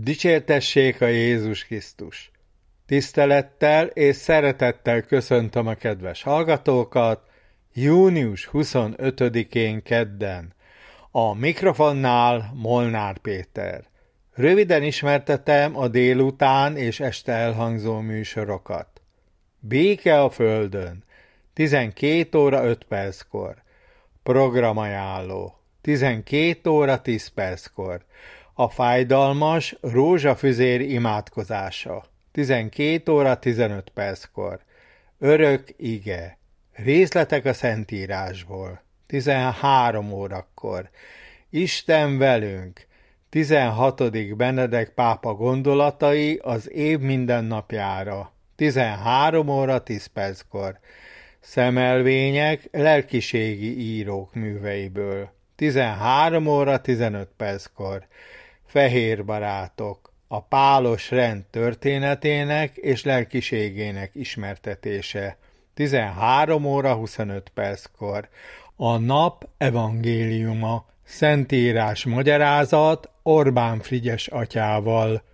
Dicsértessék a Jézus Krisztus! Tisztelettel és szeretettel köszöntöm a kedves hallgatókat június 25-én kedden. A mikrofonnál Molnár Péter. Röviden ismertetem a délután és este elhangzó műsorokat. Béke a Földön, 12 óra 5 perckor. Programajánló, 12 óra 10 perckor. A fájdalmas rózsafüzér imádkozása, 12 óra 15 perckor. Örök ige, részletek a Szentírásból, 13 órakor. Isten velünk, 16. Benedek pápa gondolatai az év mindennapjára, 13 óra 10 perckor. Szemelvények lelkiségi írók műveiből, 13 óra 15 perckor. Fehér barátok, a pálos rend történetének és lelkiségének ismertetése, 13 óra 25 perckor. A nap evangéliuma, Szentírás magyarázat Orbán Frigyes atyával,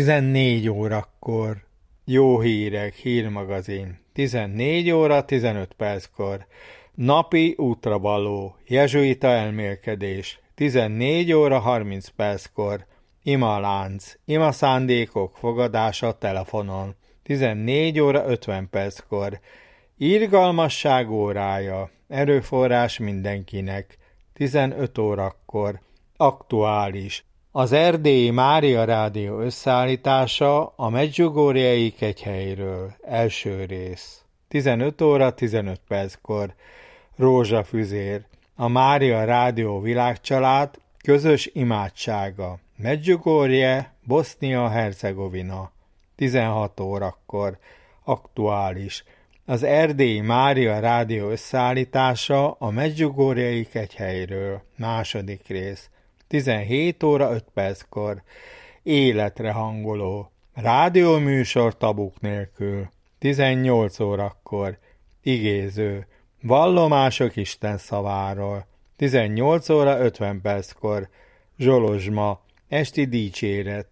14 órakor. Jó hírek, hírmagazin, 14 óra 15 perckor. Napi útravaló, jezsuita elmélkedés, 14 óra 30 perckor. Imalánc, imaszándékok fogadása telefonon, 14 óra 50 perckor. Irgalmasság órája, erőforrás mindenkinek, 15 órakor. Aktuális. Az Erdélyi Mária Rádió összeállítása a Medjugorjei kegyhelyről, első rész, 15 óra 15 perckor. Rózsafüzér, a Mária Rádió világcsalád közös imádsága, Medjugorje, Bosznia-Hercegovina, 16 órakor. Aktuális. Az Erdélyi Mária Rádió összeállítása a Medjugorjei kegyhelyről, második rész, 17 óra 5 perckor. Életre hangoló, rádióműsor tabuk nélkül, 18 órakor. Igéző, vallomások Isten szaváról, 18 óra 50 perckor. Zsolozsma, esti dicséret,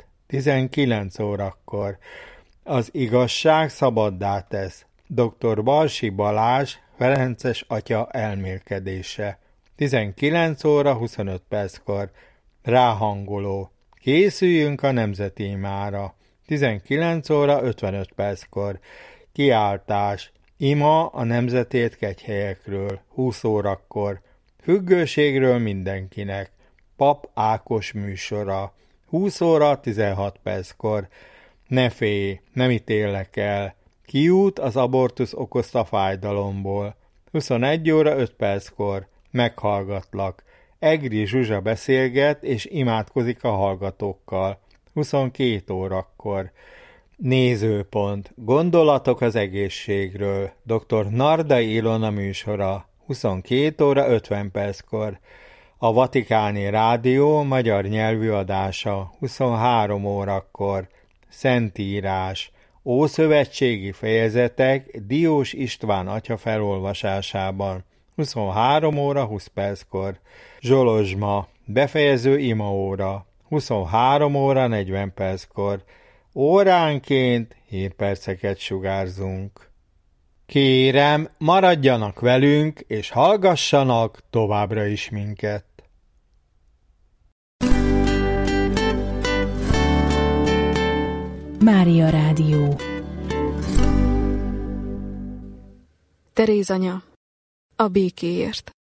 19 órakor. Az igazság szabaddá tesz, dr. Balsi Balázs, Ferences atya elmélkedése, 19 óra 25 perckor. Ráhangoló, készüljünk a nemzeti imára, 19 óra 55 perckor. Kiáltás, ima a nemzetét kegyhelyekről, 20 órakor. Függőségről mindenkinek, Pap Ákos műsora, 20 óra 16 perckor. Ne félj, nem ítélek el, kiút az abortusz okozta fájdalomból, 21 óra 5 perckor. Meghallgatlak, Egri Zsuzsa beszélget és imádkozik a hallgatókkal, 22 órakor. Nézőpont, gondolatok az egészségről, dr. Nardai Ilona műsora, 22 óra 50 perckor. A Vatikáni Rádió magyar nyelvű adása, 23 órakor. Szentírás, ószövetségi fejezetek Diós István atya felolvasásában, 23 óra 20 perckor. Zsolozsma, befejező imaóra, 23 óra 40 perckor. Óránként hírperceket sugárzunk. Kérem, maradjanak velünk, és hallgassanak továbbra is minket. Mária Rádió. Teréz anya, a békéért.